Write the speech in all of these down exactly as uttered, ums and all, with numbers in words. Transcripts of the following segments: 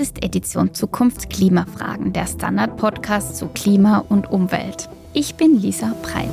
ist Edition Zukunft Klimafragen, der Standard-Podcast zu Klima und Umwelt. Ich bin Lisa Breit.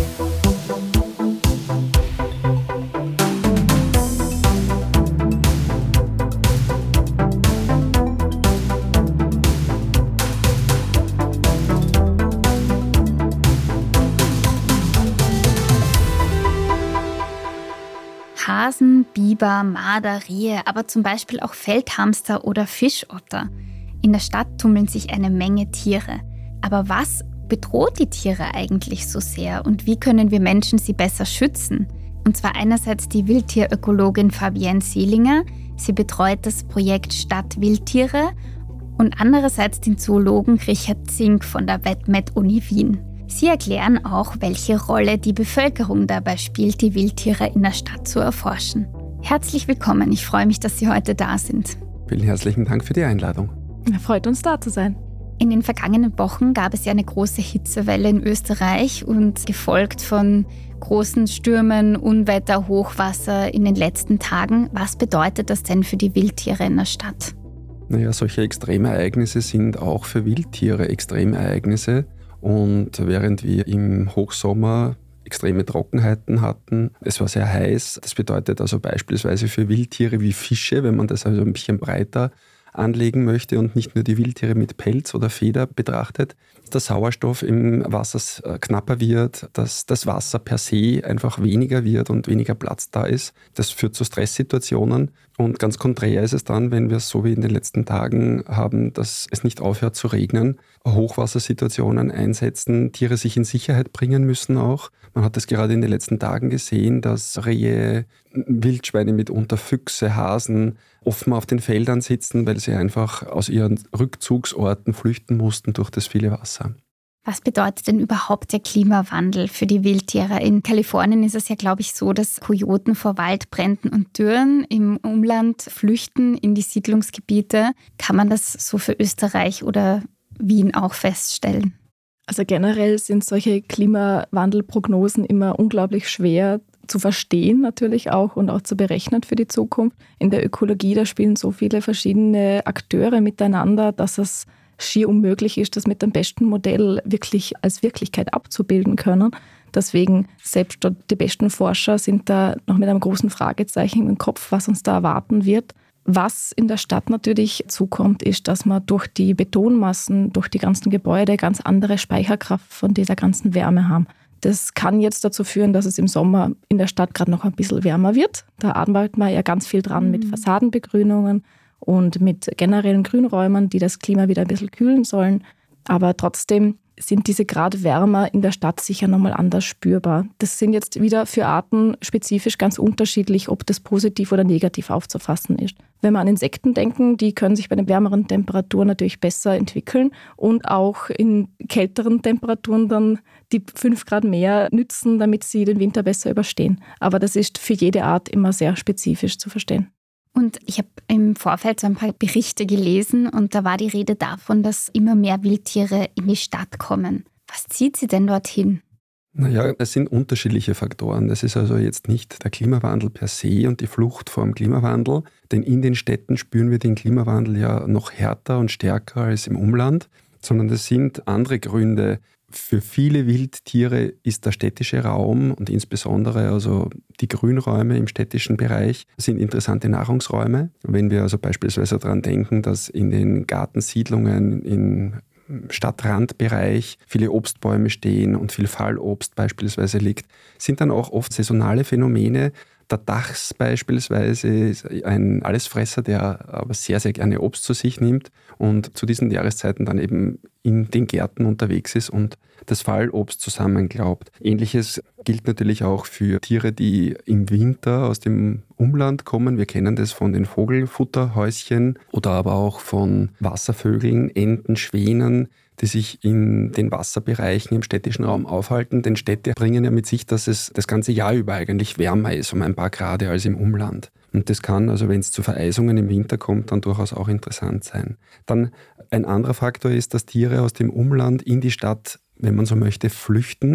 Hasen, Biber, Marder, Rehe, aber zum Beispiel auch Feldhamster oder Fischotter. In der Stadt tummeln sich eine Menge Tiere. Aber was bedroht die Tiere eigentlich so sehr und wie können wir Menschen sie besser schützen? Und zwar einerseits die Wildtierökologin Fabienne Seelinger, sie betreut das Projekt Stadt Wildtiere, und andererseits den Zoologen Richard Zink von der WetMed-Uni Wien. Sie erklären auch, welche Rolle die Bevölkerung dabei spielt, die Wildtiere in der Stadt zu erforschen. Herzlich willkommen, ich freue mich, dass Sie heute da sind. Vielen herzlichen Dank für die Einladung. Freut uns, da zu sein. In den vergangenen Wochen gab es ja eine große Hitzewelle in Österreich und gefolgt von großen Stürmen, Unwetter, Hochwasser in den letzten Tagen. Was bedeutet das denn für die Wildtiere in der Stadt? Naja, solche Extremereignisse sind auch für Wildtiere Extremereignisse. Und während wir im Hochsommer extreme Trockenheiten hatten, es war sehr heiß, das bedeutet also beispielsweise für Wildtiere wie Fische, wenn man das also ein bisschen breiter anlegen möchte und nicht nur die Wildtiere mit Pelz oder Feder betrachtet, dass der Sauerstoff im Wasser knapper wird, dass das Wasser per se einfach weniger wird und weniger Platz da ist. Das führt zu Stresssituationen und ganz konträr ist es dann, wenn wir es so wie in den letzten Tagen haben, dass es nicht aufhört zu regnen, Hochwassersituationen einsetzen, Tiere sich in Sicherheit bringen müssen auch. Man hat es gerade in den letzten Tagen gesehen, dass Rehe, Wildschweine mitunter, Füchse, Hasen offen auf den Feldern sitzen, weil sie einfach aus ihren Rückzugsorten flüchten mussten durch das viele Wasser. Was bedeutet denn überhaupt der Klimawandel für die Wildtiere? In Kalifornien ist es ja, glaube ich, so, dass Kojoten vor Waldbränden und Dürren im Umland flüchten in die Siedlungsgebiete. Kann man das so für Österreich oder Wien auch feststellen? Also generell sind solche Klimawandelprognosen immer unglaublich schwer zu verstehen natürlich auch und auch zu berechnen für die Zukunft. In der Ökologie, da spielen so viele verschiedene Akteure miteinander, dass es schier unmöglich ist, das mit dem besten Modell wirklich als Wirklichkeit abzubilden können. Deswegen, selbst die besten Forscher sind da noch mit einem großen Fragezeichen im Kopf, was uns da erwarten wird. Was in der Stadt natürlich zukommt, ist, dass man durch die Betonmassen, durch die ganzen Gebäude ganz andere Speicherkraft von dieser ganzen Wärme haben. Das kann jetzt dazu führen, dass es im Sommer in der Stadt gerade noch ein bisschen wärmer wird. Da arbeitet man ja ganz viel dran mit Fassadenbegrünungen und mit generellen Grünräumen, die das Klima wieder ein bisschen kühlen sollen. Aber trotzdem sind diese Grad wärmer in der Stadt sicher nochmal anders spürbar. Das sind jetzt wieder für Arten spezifisch ganz unterschiedlich, ob das positiv oder negativ aufzufassen ist. Wenn wir an Insekten denken, die können sich bei den wärmeren Temperaturen natürlich besser entwickeln und auch in kälteren Temperaturen dann die fünf Grad mehr nützen, damit sie den Winter besser überstehen. Aber das ist für jede Art immer sehr spezifisch zu verstehen. Und ich habe im Vorfeld so ein paar Berichte gelesen und da war die Rede davon, dass immer mehr Wildtiere in die Stadt kommen. Was zieht sie denn dorthin? Naja, es sind unterschiedliche Faktoren. Das ist also jetzt nicht der Klimawandel per se und die Flucht vor dem Klimawandel, denn in den Städten spüren wir den Klimawandel ja noch härter und stärker als im Umland, sondern es sind andere Gründe. Für viele Wildtiere ist der städtische Raum und insbesondere also die Grünräume im städtischen Bereich sind interessante Nahrungsräume. Wenn wir also beispielsweise daran denken, dass in den Gartensiedlungen im Stadtrandbereich viele Obstbäume stehen und viel Fallobst beispielsweise liegt, sind dann auch oft saisonale Phänomene. Der Dachs beispielsweise ist ein Allesfresser, der aber sehr, sehr gerne Obst zu sich nimmt und zu diesen Jahreszeiten dann eben in den Gärten unterwegs ist und das Fallobst zusammenklaubt. Ähnliches gilt natürlich auch für Tiere, die im Winter aus dem Umland kommen. Wir kennen das von den Vogelfutterhäuschen oder aber auch von Wasservögeln, Enten, Schwänen, die sich in den Wasserbereichen im städtischen Raum aufhalten. Denn Städte bringen ja mit sich, dass es das ganze Jahr über eigentlich wärmer ist, um ein paar Grad als im Umland. Und das kann, also wenn es zu Vereisungen im Winter kommt, dann durchaus auch interessant sein. Dann ein anderer Faktor ist, dass Tiere aus dem Umland in die Stadt, wenn man so möchte, flüchten,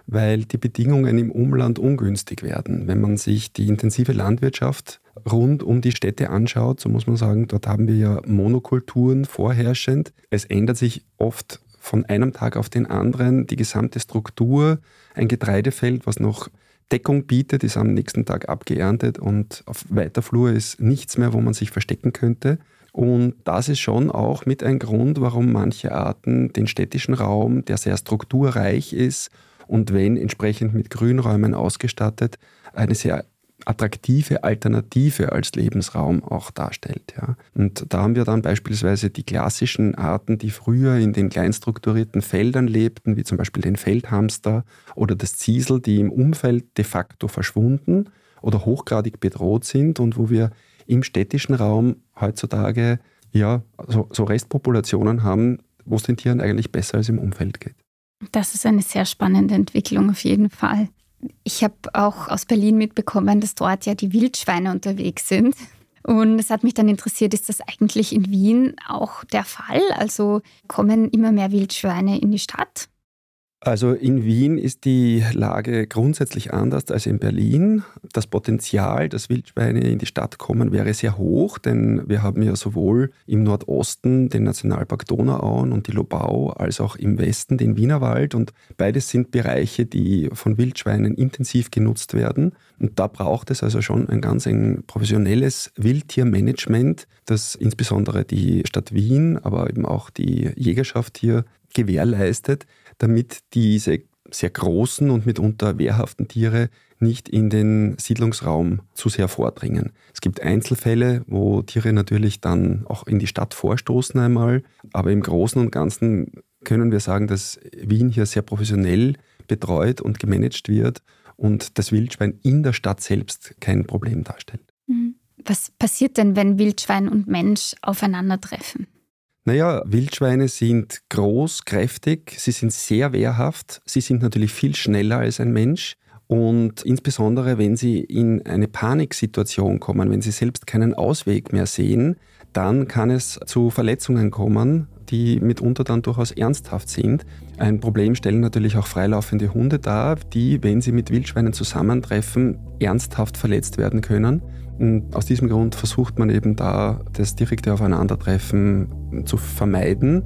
weil die Bedingungen im Umland ungünstig werden. Wenn man sich die intensive Landwirtschaft rund um die Städte anschaut, so muss man sagen, dort haben wir ja Monokulturen vorherrschend. Es ändert sich oft von einem Tag auf den anderen die gesamte Struktur. Ein Getreidefeld, was noch Deckung bietet, ist am nächsten Tag abgeerntet und auf weiter Flur ist nichts mehr, wo man sich verstecken könnte. Und das ist schon auch mit ein Grund, warum manche Arten den städtischen Raum, der sehr strukturreich ist und wenn entsprechend mit Grünräumen ausgestattet, eine sehr attraktive Alternative als Lebensraum auch darstellt. Ja. Und da haben wir dann beispielsweise die klassischen Arten, die früher in den kleinstrukturierten Feldern lebten, wie zum Beispiel den Feldhamster oder das Ziesel, die im Umfeld de facto verschwunden oder hochgradig bedroht sind und wo wir im städtischen Raum heutzutage ja, so, so Restpopulationen haben, wo es den Tieren eigentlich besser als im Umfeld geht. Das ist eine sehr spannende Entwicklung auf jeden Fall. Ich habe auch aus Berlin mitbekommen, dass dort ja die Wildschweine unterwegs sind. Und es hat mich dann interessiert, ist das eigentlich in Wien auch der Fall? Also kommen immer mehr Wildschweine in die Stadt? Also in Wien ist die Lage grundsätzlich anders als in Berlin. Das Potenzial, dass Wildschweine in die Stadt kommen, wäre sehr hoch, denn wir haben ja sowohl im Nordosten den Nationalpark Donauauen und die Lobau, als auch im Westen den Wienerwald. Und beides sind Bereiche, die von Wildschweinen intensiv genutzt werden. Und da braucht es also schon ein ganz ein professionelles Wildtiermanagement, das insbesondere die Stadt Wien, aber eben auch die Jägerschaft hier gewährleistet, damit diese sehr großen und mitunter wehrhaften Tiere nicht in den Siedlungsraum zu sehr vordringen. Es gibt Einzelfälle, wo Tiere natürlich dann auch in die Stadt vorstoßen einmal, aber im Großen und Ganzen können wir sagen, dass Wien hier sehr professionell betreut und gemanagt wird und das Wildschwein in der Stadt selbst kein Problem darstellt. Was passiert denn, wenn Wildschwein und Mensch aufeinandertreffen? Naja, Wildschweine sind groß, kräftig, sie sind sehr wehrhaft, sie sind natürlich viel schneller als ein Mensch und insbesondere wenn sie in eine Paniksituation kommen, wenn sie selbst keinen Ausweg mehr sehen, dann kann es zu Verletzungen kommen, die mitunter dann durchaus ernsthaft sind. Ein Problem stellen natürlich auch freilaufende Hunde dar, die, wenn sie mit Wildschweinen zusammentreffen, ernsthaft verletzt werden können. Und aus diesem Grund versucht man eben da, das direkte Aufeinandertreffen zu vermeiden.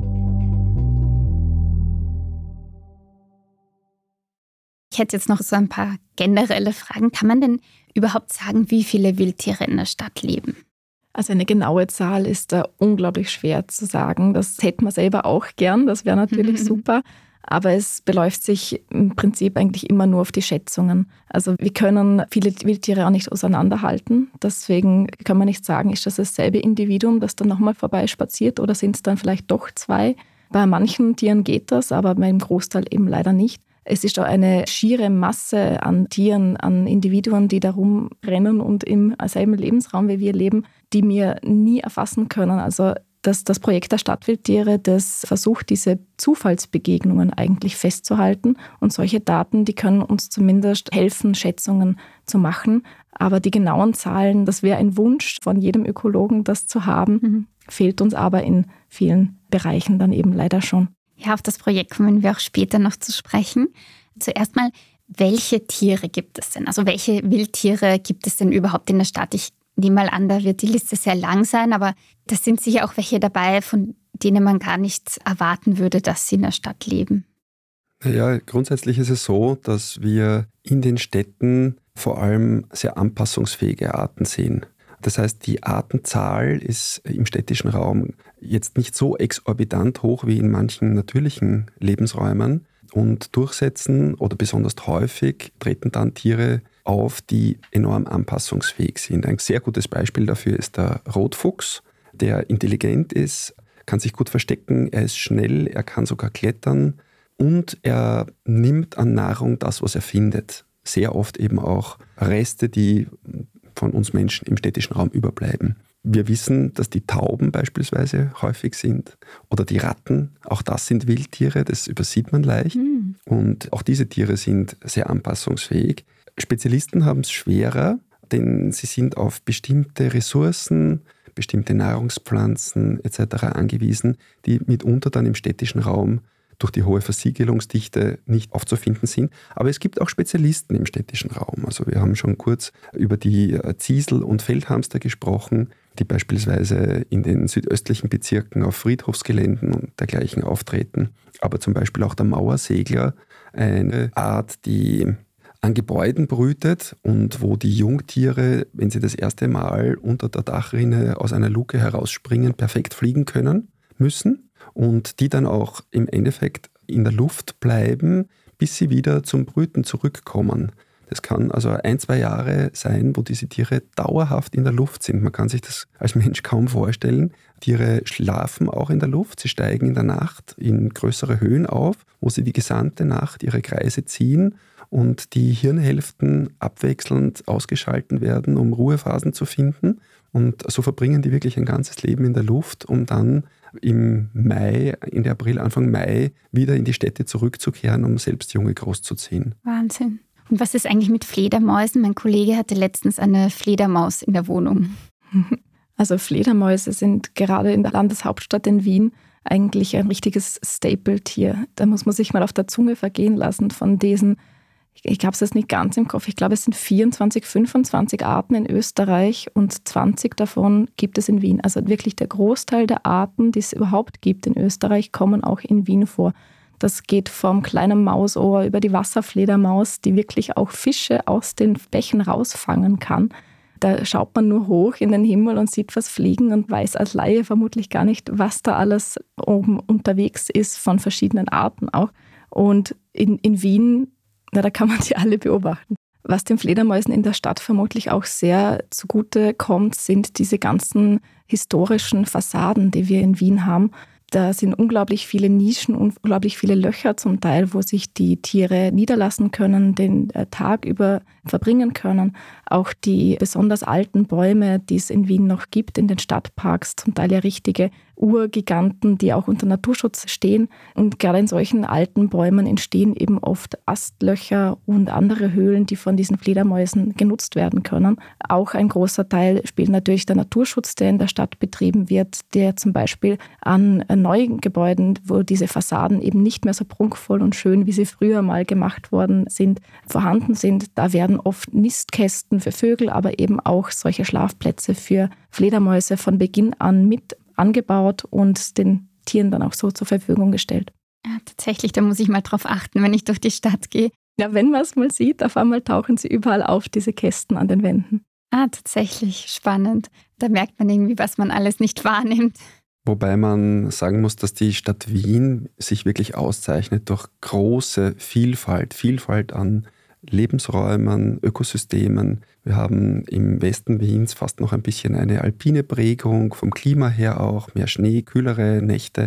Ich hätte jetzt noch so ein paar generelle Fragen. Kann man denn überhaupt sagen, wie viele Wildtiere in der Stadt leben? Also eine genaue Zahl ist da unglaublich schwer zu sagen. Das hätten wir selber auch gern, das wäre natürlich mhm. super. Aber es beläuft sich im Prinzip eigentlich immer nur auf die Schätzungen. Also wir können viele Wildtiere auch nicht auseinanderhalten. Deswegen kann man nicht sagen, ist das dasselbe Individuum, das dann nochmal vorbeispaziert oder sind es dann vielleicht doch zwei? Bei manchen Tieren geht das, aber beim Großteil eben leider nicht. Es ist auch eine schiere Masse an Tieren, an Individuen, die da rumrennen und im selben Lebensraum wie wir leben, die wir nie erfassen können. Also das, das Projekt der Stadtwildtiere, das versucht, diese Zufallsbegegnungen eigentlich festzuhalten. Und solche Daten, die können uns zumindest helfen, Schätzungen zu machen. Aber die genauen Zahlen, das wäre ein Wunsch von jedem Ökologen, das zu haben, mhm. fehlt uns aber in vielen Bereichen dann eben leider schon. Ja, auf das Projekt kommen wir auch später noch zu sprechen. Zuerst mal, welche Tiere gibt es denn? Also welche Wildtiere gibt es denn überhaupt in der Stadt? Ich nehme mal an, da wird die Liste sehr lang sein, aber da sind sicher auch welche dabei, von denen man gar nicht erwarten würde, dass sie in der Stadt leben. Ja, grundsätzlich ist es so, dass wir in den Städten vor allem sehr anpassungsfähige Arten sehen. Das heißt, die Artenzahl ist im städtischen Raum jetzt nicht so exorbitant hoch wie in manchen natürlichen Lebensräumen. Und durchsetzen oder besonders häufig treten dann Tiere auf, die enorm anpassungsfähig sind. Ein sehr gutes Beispiel dafür ist der Rotfuchs, der intelligent ist, kann sich gut verstecken, er ist schnell, er kann sogar klettern und er nimmt an Nahrung das, was er findet. Sehr oft eben auch Reste, die von uns Menschen im städtischen Raum überbleiben. Wir wissen, dass die Tauben beispielsweise häufig sind oder die Ratten, auch das sind Wildtiere, das übersieht man leicht. Mhm. Und auch diese Tiere sind sehr anpassungsfähig. Spezialisten haben es schwerer, denn sie sind auf bestimmte Ressourcen, bestimmte Nahrungspflanzen et cetera angewiesen, die mitunter dann im städtischen Raum durch die hohe Versiegelungsdichte nicht aufzufinden sind. Aber es gibt auch Spezialisten im städtischen Raum. Also wir haben schon kurz über die Ziesel- und Feldhamster gesprochen, die beispielsweise in den südöstlichen Bezirken auf Friedhofsgeländen und dergleichen auftreten. Aber zum Beispiel auch der Mauersegler, eine Art, die an Gebäuden brütet und wo die Jungtiere, wenn sie das erste Mal unter der Dachrinne aus einer Luke herausspringen, perfekt fliegen können müssen und die dann auch im Endeffekt in der Luft bleiben, bis sie wieder zum Brüten zurückkommen. Das kann also ein, zwei Jahre sein, wo diese Tiere dauerhaft in der Luft sind. Man kann sich das als Mensch kaum vorstellen. Tiere schlafen auch in der Luft, sie steigen in der Nacht in größere Höhen auf, wo sie die gesamte Nacht ihre Kreise ziehen und die Hirnhälften abwechselnd ausgeschalten werden, um Ruhephasen zu finden. Und so verbringen die wirklich ein ganzes Leben in der Luft, um dann im Mai, Ende April, Anfang Mai wieder in die Städte zurückzukehren, um selbst Junge großzuziehen. Wahnsinn. Und was ist eigentlich mit Fledermäusen? Mein Kollege hatte letztens eine Fledermaus in der Wohnung. Also Fledermäuse sind gerade in der Landeshauptstadt in Wien eigentlich ein richtiges Staple-Tier. Da muss man sich mal auf der Zunge vergehen lassen von diesen, ich habe es jetzt nicht ganz im Kopf, ich glaube es sind vierundzwanzig, fünfundzwanzig Arten in Österreich und zwanzig davon gibt es in Wien. Also wirklich der Großteil der Arten, die es überhaupt gibt in Österreich, kommen auch in Wien vor. Das geht vom kleinen Mausohr über die Wasserfledermaus, die wirklich auch Fische aus den Bächen rausfangen kann. Da schaut man nur hoch in den Himmel und sieht was fliegen und weiß als Laie vermutlich gar nicht, was da alles oben unterwegs ist von verschiedenen Arten auch. Und in, in Wien, na, da kann man die alle beobachten. Was den Fledermäusen in der Stadt vermutlich auch sehr zugute kommt, sind diese ganzen historischen Fassaden, die wir in Wien haben. Da sind unglaublich viele Nischen, unglaublich viele Löcher zum Teil, wo sich die Tiere niederlassen können, den Tag über verbringen können. Auch die besonders alten Bäume, die es in Wien noch gibt, in den Stadtparks, zum Teil ja richtige Urgiganten, die auch unter Naturschutz stehen. Und gerade in solchen alten Bäumen entstehen eben oft Astlöcher und andere Höhlen, die von diesen Fledermäusen genutzt werden können. Auch ein großer Teil spielt natürlich der Naturschutz, der in der Stadt betrieben wird, der zum Beispiel an neuen Gebäuden, wo diese Fassaden eben nicht mehr so prunkvoll und schön, wie sie früher mal gemacht worden sind, vorhanden sind. Da werden oft Nistkästen für Vögel, aber eben auch solche Schlafplätze für Fledermäuse von Beginn an mit angebaut und den Tieren dann auch so zur Verfügung gestellt. Ja, tatsächlich, da muss ich mal drauf achten, wenn ich durch die Stadt gehe. Ja, wenn man es mal sieht, auf einmal tauchen sie überall auf, diese Kästen an den Wänden. Ah, tatsächlich, spannend. Da merkt man irgendwie, was man alles nicht wahrnimmt. Wobei man sagen muss, dass die Stadt Wien sich wirklich auszeichnet durch große Vielfalt, Vielfalt an Lebensräumen, Ökosystemen. Wir haben im Westen Wiens fast noch ein bisschen eine alpine Prägung, vom Klima her auch, mehr Schnee, kühlere Nächte.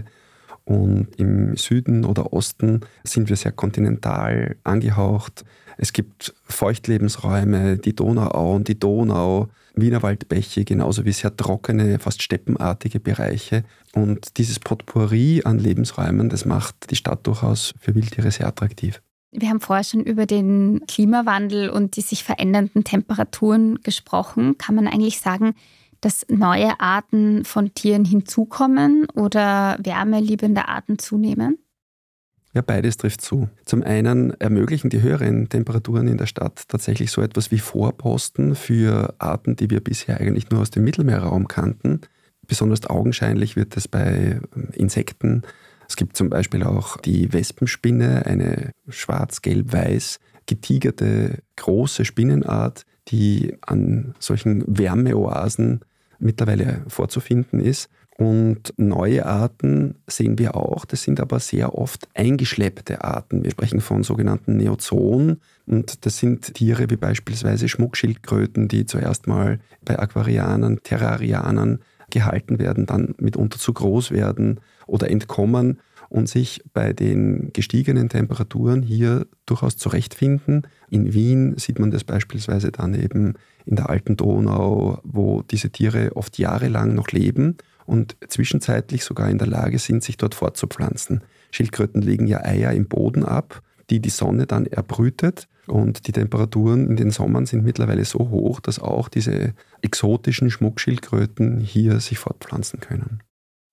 Und im Süden oder Osten sind wir sehr kontinental angehaucht. Es gibt Feuchtlebensräume, die Donauau und die Donau, Wienerwaldbäche, genauso wie sehr trockene, fast steppenartige Bereiche. Und dieses Potpourri an Lebensräumen, das macht die Stadt durchaus für Wildtiere sehr attraktiv. Wir haben vorher schon über den Klimawandel und die sich verändernden Temperaturen gesprochen. Kann man eigentlich sagen, dass neue Arten von Tieren hinzukommen oder wärmeliebende Arten zunehmen? Ja, beides trifft zu. Zum einen ermöglichen die höheren Temperaturen in der Stadt tatsächlich so etwas wie Vorposten für Arten, die wir bisher eigentlich nur aus dem Mittelmeerraum kannten. Besonders augenscheinlich wird es bei Insekten. Es gibt zum Beispiel auch die Wespenspinne, eine schwarz-gelb-weiß getigerte große Spinnenart, die an solchen Wärmeoasen mittlerweile vorzufinden ist. Und neue Arten sehen wir auch, das sind aber sehr oft eingeschleppte Arten. Wir sprechen von sogenannten Neozoen und das sind Tiere wie beispielsweise Schmuckschildkröten, die zuerst mal bei Aquarianern, Terrarianern gehalten werden, dann mitunter zu groß werden oder entkommen und sich bei den gestiegenen Temperaturen hier durchaus zurechtfinden. In Wien sieht man das beispielsweise dann eben in der alten Donau, wo diese Tiere oft jahrelang noch leben und zwischenzeitlich sogar in der Lage sind, sich dort fortzupflanzen. Schildkröten legen ja Eier im Boden ab, die die Sonne dann erbrütet. Und die Temperaturen in den Sommern sind mittlerweile so hoch, dass auch diese exotischen Schmuckschildkröten hier sich fortpflanzen können.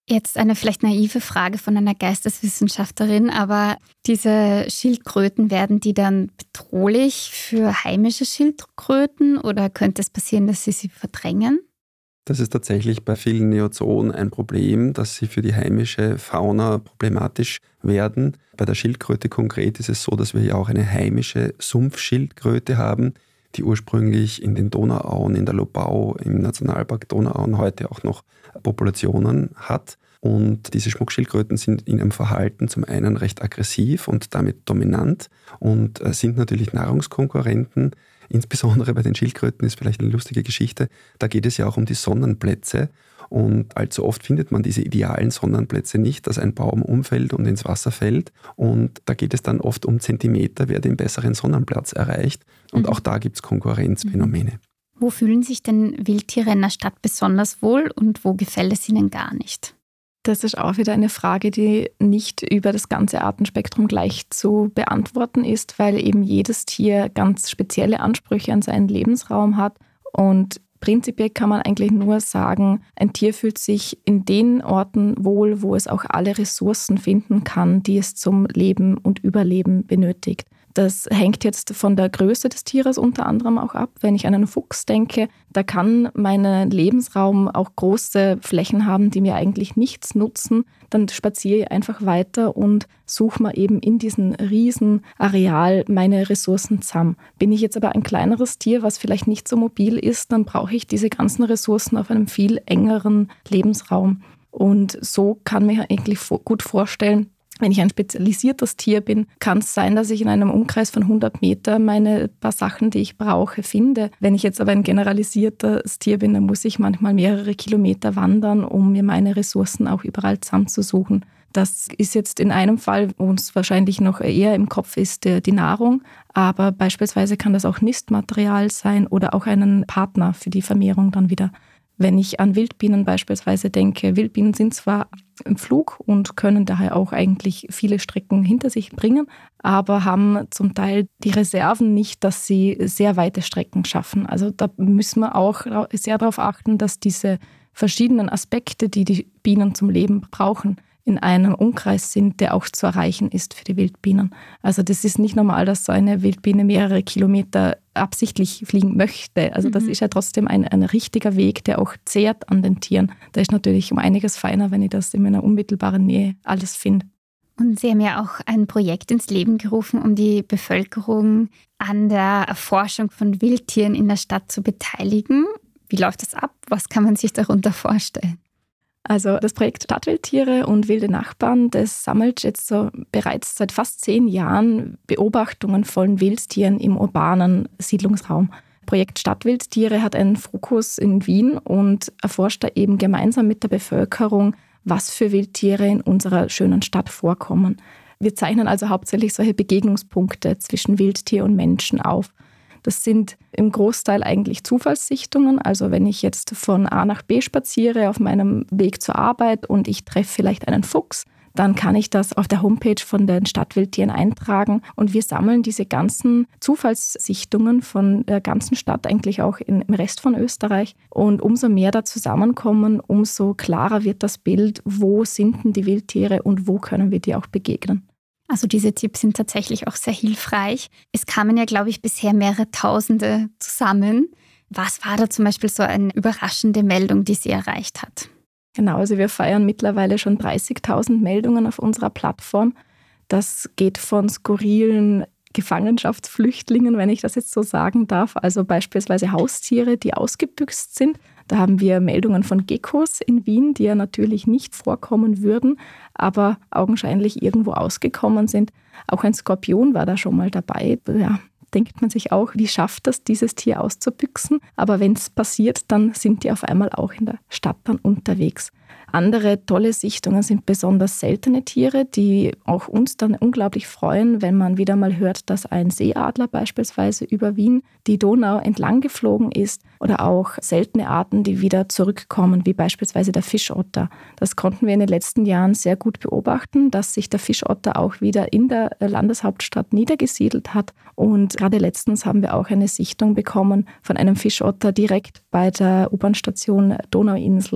Jetzt eine vielleicht naive Frage von einer Geisteswissenschaftlerin, aber diese Schildkröten, werden die dann bedrohlich für heimische Schildkröten oder könnte es passieren, dass sie sie verdrängen? Das ist tatsächlich bei vielen Neozoen ein Problem, dass sie für die heimische Fauna problematisch werden. Bei der Schildkröte konkret ist es so, dass wir ja auch eine heimische Sumpfschildkröte haben, die ursprünglich in den Donauauen, in der Lobau, im Nationalpark Donauauen heute auch noch Populationen hat. Und diese Schmuckschildkröten sind in ihrem Verhalten zum einen recht aggressiv und damit dominant und sind natürlich Nahrungskonkurrenten. Insbesondere bei den Schildkröten ist vielleicht eine lustige Geschichte. Da geht es ja auch um die Sonnenplätze. Und allzu oft findet man diese idealen Sonnenplätze nicht, dass ein Baum umfällt und ins Wasser fällt. Und da geht es dann oft um Zentimeter, wer den besseren Sonnenplatz erreicht. Und mhm. auch da gibt es Konkurrenzphänomene. Wo fühlen sich denn Wildtiere in der Stadt besonders wohl und wo gefällt es ihnen gar nicht? Das ist auch wieder eine Frage, die nicht über das ganze Artenspektrum gleich zu beantworten ist, weil eben jedes Tier ganz spezielle Ansprüche an seinen Lebensraum hat. Und prinzipiell kann man eigentlich nur sagen, ein Tier fühlt sich in den Orten wohl, wo es auch alle Ressourcen finden kann, die es zum Leben und Überleben benötigt. Das hängt jetzt von der Größe des Tieres unter anderem auch ab. Wenn ich an einen Fuchs denke, da kann mein Lebensraum auch große Flächen haben, die mir eigentlich nichts nutzen. Dann spaziere ich einfach weiter und suche mir eben in diesem riesen Areal meine Ressourcen zusammen. Bin ich jetzt aber ein kleineres Tier, was vielleicht nicht so mobil ist, dann brauche ich diese ganzen Ressourcen auf einem viel engeren Lebensraum. Und so kann man mir eigentlich gut vorstellen, wenn ich ein spezialisiertes Tier bin, kann es sein, dass ich in einem Umkreis von hundert Meter meine paar Sachen, die ich brauche, finde. Wenn ich jetzt aber ein generalisiertes Tier bin, dann muss ich manchmal mehrere Kilometer wandern, um mir meine Ressourcen auch überall zusammenzusuchen. Das ist jetzt in einem Fall, wo uns wahrscheinlich noch eher im Kopf ist, die Nahrung. Aber beispielsweise kann das auch Nistmaterial sein oder auch einen Partner für die Vermehrung dann wieder. Wenn ich an Wildbienen beispielsweise denke, Wildbienen sind zwar im Flug und können daher auch eigentlich viele Strecken hinter sich bringen, aber haben zum Teil die Reserven nicht, dass sie sehr weite Strecken schaffen. Also da müssen wir auch sehr darauf achten, dass diese verschiedenen Aspekte, die die Bienen zum Leben brauchen, in einem Umkreis sind, der auch zu erreichen ist für die Wildbienen. Also das ist nicht normal, dass so eine Wildbiene mehrere Kilometer absichtlich fliegen möchte. Also das mhm. ist ja trotzdem ein, ein richtiger Weg, der auch zehrt an den Tieren. Da ist natürlich um einiges feiner, wenn ich das in meiner unmittelbaren Nähe alles finde. Und Sie haben ja auch ein Projekt ins Leben gerufen, um die Bevölkerung an der Erforschung von Wildtieren in der Stadt zu beteiligen. Wie läuft das ab? Was kann man sich darunter vorstellen? Also das Projekt Stadtwildtiere und wilde Nachbarn, das sammelt jetzt so bereits seit fast zehn Jahren Beobachtungen von Wildtieren im urbanen Siedlungsraum. Projekt Stadtwildtiere hat einen Fokus in Wien und erforscht da eben gemeinsam mit der Bevölkerung, was für Wildtiere in unserer schönen Stadt vorkommen. Wir zeichnen also hauptsächlich solche Begegnungspunkte zwischen Wildtier und Menschen auf. Das sind im Großteil eigentlich Zufallssichtungen. Also wenn ich jetzt von A nach B spaziere auf meinem Weg zur Arbeit und ich treffe vielleicht einen Fuchs, dann kann ich das auf der Homepage von den Stadtwildtieren eintragen. Und wir sammeln diese ganzen Zufallssichtungen von der ganzen Stadt, eigentlich auch im Rest von Österreich. Und umso mehr da zusammenkommen, umso klarer wird das Bild, wo sind denn die Wildtiere und wo können wir die auch begegnen. Also diese Tipps sind tatsächlich auch sehr hilfreich. Es kamen ja, glaube ich, bisher mehrere Tausende zusammen. Was war da zum Beispiel so eine überraschende Meldung, die Sie erreicht hat? Genau, also wir feiern mittlerweile schon dreißigtausend Meldungen auf unserer Plattform. Das geht von skurrilen Gefangenschaftsflüchtlingen, wenn ich das jetzt so sagen darf, also beispielsweise Haustiere, die ausgebüxt sind. Da haben wir Meldungen von Geckos in Wien, die ja natürlich nicht vorkommen würden, aber augenscheinlich irgendwo ausgekommen sind. Auch ein Skorpion war da schon mal dabei. Ja, denkt man sich auch, wie schafft das, dieses Tier auszubüchsen? Aber wenn es passiert, dann sind die auf einmal auch in der Stadt dann unterwegs. Andere tolle Sichtungen sind besonders seltene Tiere, die auch uns dann unglaublich freuen, wenn man wieder mal hört, dass ein Seeadler beispielsweise über Wien die Donau entlang geflogen ist oder auch seltene Arten, die wieder zurückkommen, wie beispielsweise der Fischotter. Das konnten wir in den letzten Jahren sehr gut beobachten, dass sich der Fischotter auch wieder in der Landeshauptstadt niedergesiedelt hat. Und gerade letztens haben wir auch eine Sichtung bekommen von einem Fischotter direkt bei der U-Bahn-Station Donauinsel.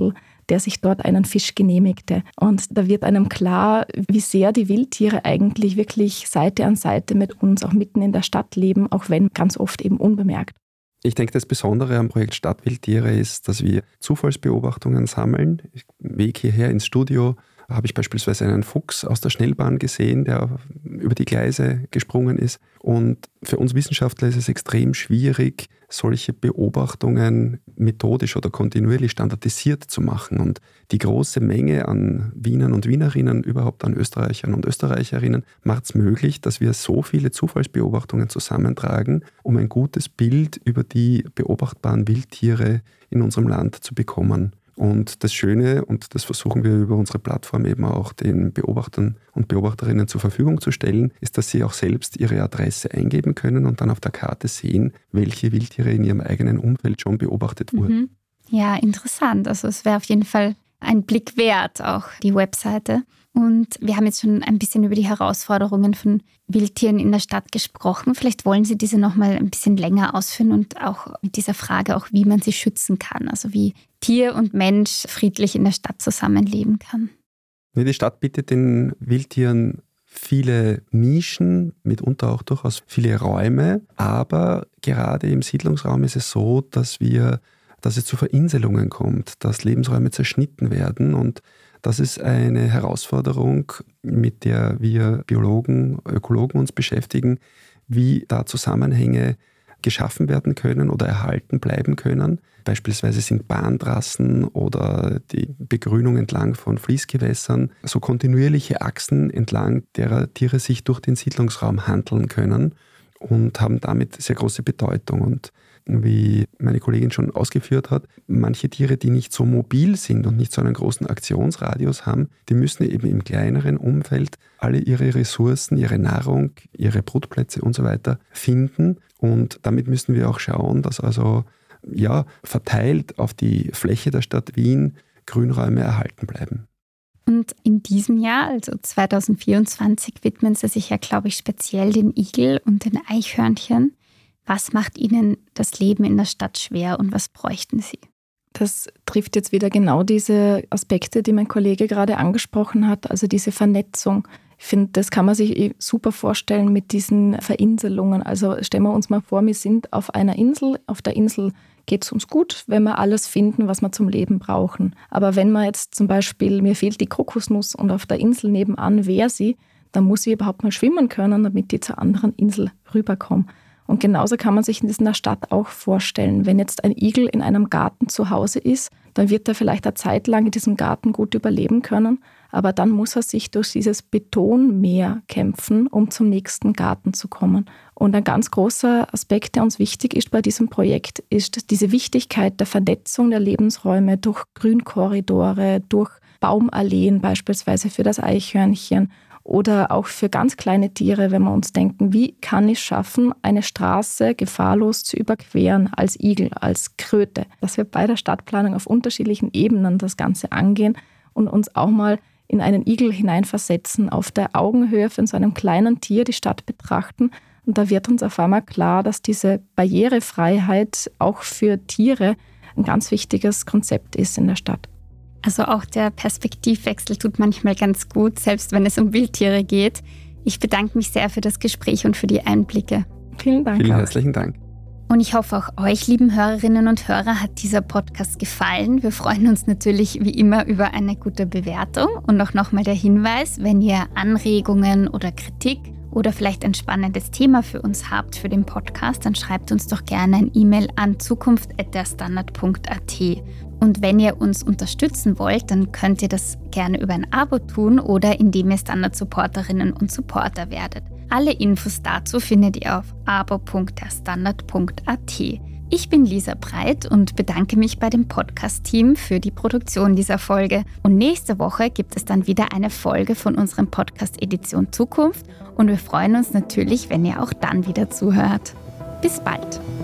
der sich dort einen Fisch genehmigte. Und da wird einem klar, wie sehr die Wildtiere eigentlich wirklich Seite an Seite mit uns auch mitten in der Stadt leben, auch wenn ganz oft eben unbemerkt. Ich denke, das Besondere am Projekt Stadtwildtiere ist, dass wir Zufallsbeobachtungen sammeln. Ich Weg hierher ins Studio habe ich beispielsweise einen Fuchs aus der Schnellbahn gesehen, der über die Gleise gesprungen ist. Und für uns Wissenschaftler ist es extrem schwierig, solche Beobachtungen methodisch oder kontinuierlich standardisiert zu machen. Und die große Menge an Wienern und Wienerinnen, überhaupt an Österreichern und Österreicherinnen, macht es möglich, dass wir so viele Zufallsbeobachtungen zusammentragen, um ein gutes Bild über die beobachtbaren Wildtiere in unserem Land zu bekommen. Und das Schöne, und das versuchen wir über unsere Plattform eben auch den Beobachtern und Beobachterinnen zur Verfügung zu stellen, ist, dass sie auch selbst ihre Adresse eingeben können und dann auf der Karte sehen, welche Wildtiere in ihrem eigenen Umfeld schon beobachtet wurden. Mhm. Ja, interessant. Also es wäre auf jeden Fall ein Blick wert, auch die Webseite. Und wir haben jetzt schon ein bisschen über die Herausforderungen von Wildtieren in der Stadt gesprochen. Vielleicht wollen Sie diese noch mal ein bisschen länger ausführen und auch mit dieser Frage, auch wie man sie schützen kann. Also wie Tier und Mensch friedlich in der Stadt zusammenleben kann. Die Stadt bietet den Wildtieren viele Nischen, mitunter auch durchaus viele Räume. Aber gerade im Siedlungsraum ist es so, dass wir, dass es zu Verinselungen kommt, dass Lebensräume zerschnitten werden. Und das ist eine Herausforderung, mit der wir Biologen, Ökologen uns beschäftigen, wie da Zusammenhänge geschaffen werden können oder erhalten bleiben können. Beispielsweise sind Bahntrassen oder die Begrünung entlang von Fließgewässern so kontinuierliche Achsen, entlang derer Tiere sich durch den Siedlungsraum handeln können und haben damit sehr große Bedeutung. Und wie meine Kollegin schon ausgeführt hat, manche Tiere, die nicht so mobil sind und nicht so einen großen Aktionsradius haben, die müssen eben im kleineren Umfeld alle ihre Ressourcen, ihre Nahrung, ihre Brutplätze und so weiter finden. Und damit müssen wir auch schauen, dass also ja, verteilt auf die Fläche der Stadt Wien Grünräume erhalten bleiben. Und in diesem Jahr, also zwanzig vierundzwanzig, widmen Sie sich ja, glaube ich, speziell den Igel und den Eichhörnchen. Was macht Ihnen das Leben in der Stadt schwer und was bräuchten Sie? Das trifft jetzt wieder genau diese Aspekte, die mein Kollege gerade angesprochen hat, also diese Vernetzung. Ich finde, das kann man sich super vorstellen mit diesen Verinselungen. Also stellen wir uns mal vor, wir sind auf einer Insel. Auf der Insel geht es uns gut, wenn wir alles finden, was wir zum Leben brauchen. Aber wenn man jetzt zum Beispiel, mir fehlt die Kokosnuss und auf der Insel nebenan wäre sie, dann muss ich überhaupt mal schwimmen können, damit ich zur anderen Insel rüberkomme. Und genauso kann man sich in dieser Stadt auch vorstellen. Wenn jetzt ein Igel in einem Garten zu Hause ist, dann wird er vielleicht eine Zeit lang in diesem Garten gut überleben können, aber dann muss er sich durch dieses Betonmeer kämpfen, um zum nächsten Garten zu kommen. Und ein ganz großer Aspekt, der uns wichtig ist bei diesem Projekt, ist diese Wichtigkeit der Vernetzung der Lebensräume durch Grünkorridore, durch Baumalleen beispielsweise für das Eichhörnchen, oder auch für ganz kleine Tiere, wenn wir uns denken, wie kann ich schaffen, eine Straße gefahrlos zu überqueren als Igel, als Kröte. Dass wir bei der Stadtplanung auf unterschiedlichen Ebenen das Ganze angehen und uns auch mal in einen Igel hineinversetzen, auf der Augenhöhe von so einem kleinen Tier die Stadt betrachten. Und da wird uns auf einmal klar, dass diese Barrierefreiheit auch für Tiere ein ganz wichtiges Konzept ist in der Stadt. Also auch der Perspektivwechsel tut manchmal ganz gut, selbst wenn es um Wildtiere geht. Ich bedanke mich sehr für das Gespräch und für die Einblicke. Vielen Dank. Vielen herzlichen Dank. Und ich hoffe, auch euch, lieben Hörerinnen und Hörer, hat dieser Podcast gefallen. Wir freuen uns natürlich wie immer über eine gute Bewertung. Und auch nochmal der Hinweis, wenn ihr Anregungen oder Kritik oder vielleicht ein spannendes Thema für uns habt für den Podcast, dann schreibt uns doch gerne ein E-Mail an zukunft at der standard punkt a t. Und wenn ihr uns unterstützen wollt, dann könnt ihr das gerne über ein Abo tun oder indem ihr Standard-Supporterinnen und Supporter werdet. Alle Infos dazu findet ihr auf abo punkt der standard punkt a t. Ich bin Lisa Breit und bedanke mich bei dem Podcast-Team für die Produktion dieser Folge. Und nächste Woche gibt es dann wieder eine Folge von unserem Podcast Edition Zukunft. Und wir freuen uns natürlich, wenn ihr auch dann wieder zuhört. Bis bald!